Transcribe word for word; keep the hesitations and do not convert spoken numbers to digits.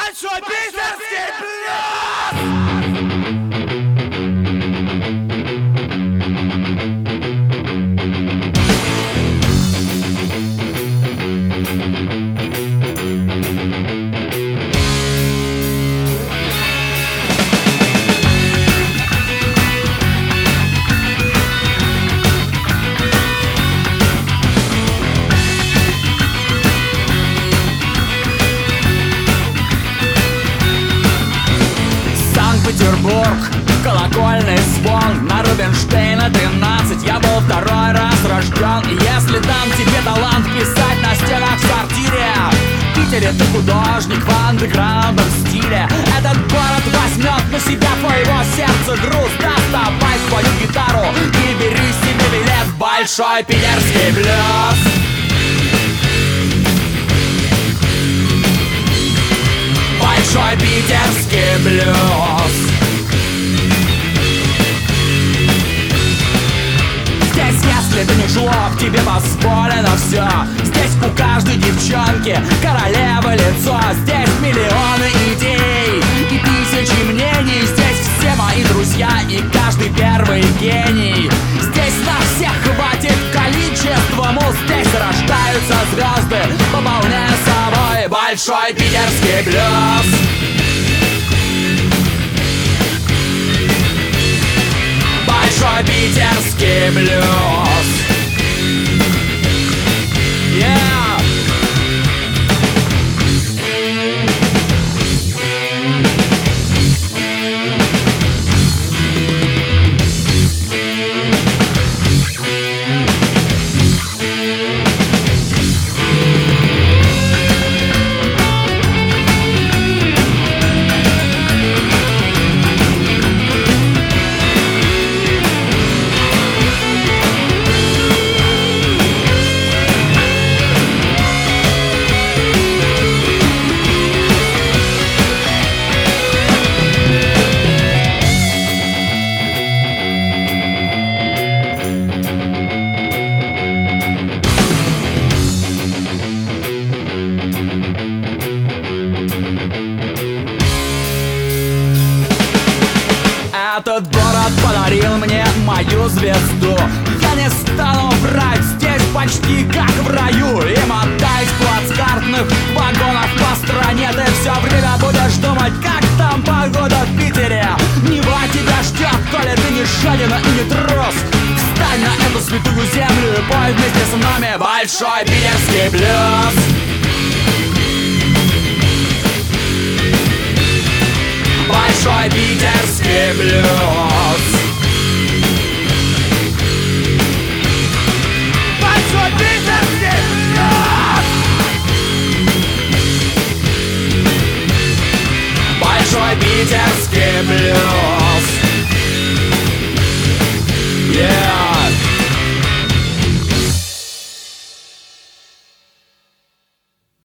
Большой питерский блюз! Петербург, колокольный звон. На Рубинштейна тринадцать я был второй раз рожден. И если дам тебе талант писать на стенах в сортире, в Питере ты художник в андеграундном стиле. Этот город возьмет на себя твоего сердца груз. Доставай свою гитару и бери себе билет в большой питерский блюз. Большой питерский блюз. Здесь, если ты не жлоб, тебе позволено все. Здесь у каждой девчонки королева лицо. Здесь миллионы идей и тысячи мнений. Здесь все мои друзья и каждый первый гений. Здесь на всех хватит количества муз. Здесь рождаются звезды, пополняя собой большой питерский блюз. Большой питерский блюз. Yeah! Этот город подарил мне мою звезду. Я не стану врать, здесь почти как в раю. И мотаясь в плацкартных вагонах по стране, ты все время будешь думать, как там погода в Питере. Нева тебя ждет, коли ты не жадина и не трус. Встань на эту святую землю и пой вместе с нами большой питерский блюз. Большой питерский блюз. Большой питерский блюз! Большой питерский блюз.